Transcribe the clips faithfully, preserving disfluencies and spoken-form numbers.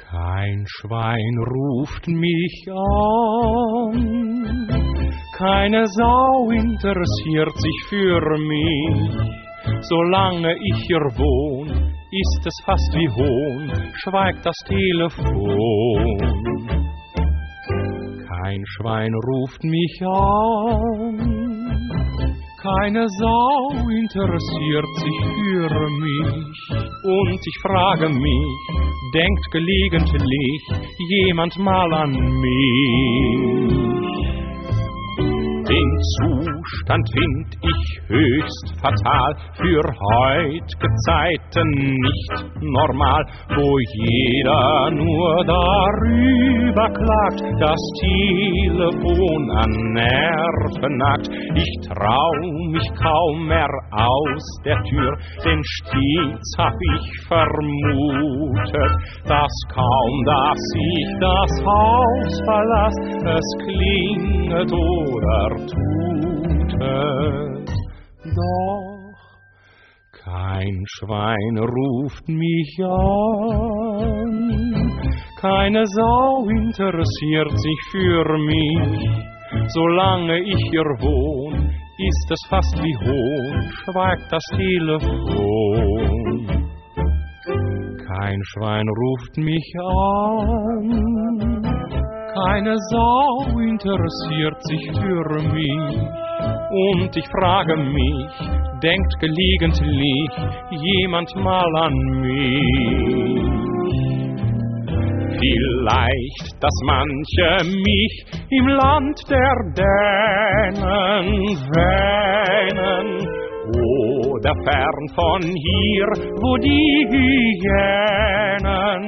Kein Schwein ruft mich an, keine Sau interessiert sich für mich. Solange ich hier wohn, ist es fast wie Hohn, schweigt das Telefon. Kein Schwein ruft mich an, keine Sau interessiert sich für mich. Und ich frage mich, denkt gelegentlich jemand mal an mich? Den Zustand find ich höchst fatal, für heut'ge Zeiten nicht normal, wo jeder nur darüber klagt, das Telefon an Nerven nagt. Ich trau mich kaum mehr aus der Tür, denn stets hab ich vermutet, dass kaum, dass ich das Haus verlass, es klinget oder tutet. Doch kein Schwein ruft mich an, keine Sau interessiert sich für mich. Solange ich hier wohn, ist es fast wie Hohn, schweigt das Telefon. Kein Schwein ruft mich an, keine Sau interessiert sich für mich. Und ich frage mich, denkt gelegentlich jemand mal an mich? Vielleicht, dass manche mich im Land der Dänen wähnen, oder fern von hier, wo die Hyänen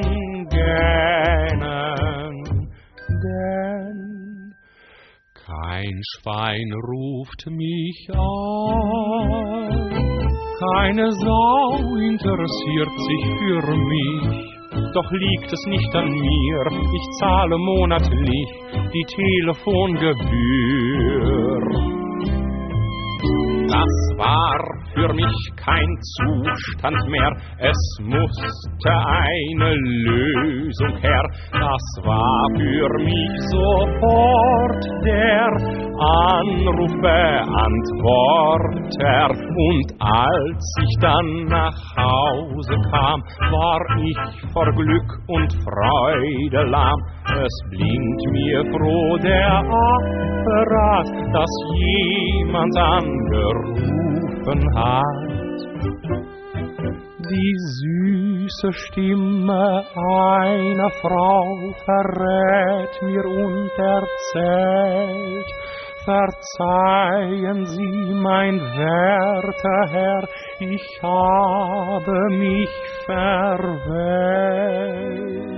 gähnen. Denn kein Schwein ruft mich an, keine Sau interessiert sich für mich. Doch liegt es nicht an mir, ich zahle monatlich die Telefongebühr. Das war für mich kein Zustand mehr, es musste eine Lösung her. Das war für mich sofort der Anrufbeantworter. Und als ich dann nach Hause kam, war ich vor Glück und Freude lahm. Es blinkt mir froh der Apparat, dass jemand angerufen hat. Die süße Stimme einer Frau verrät mir und erzählt: Verzeihen Sie, mein werter Herr, ich habe mich verwählt.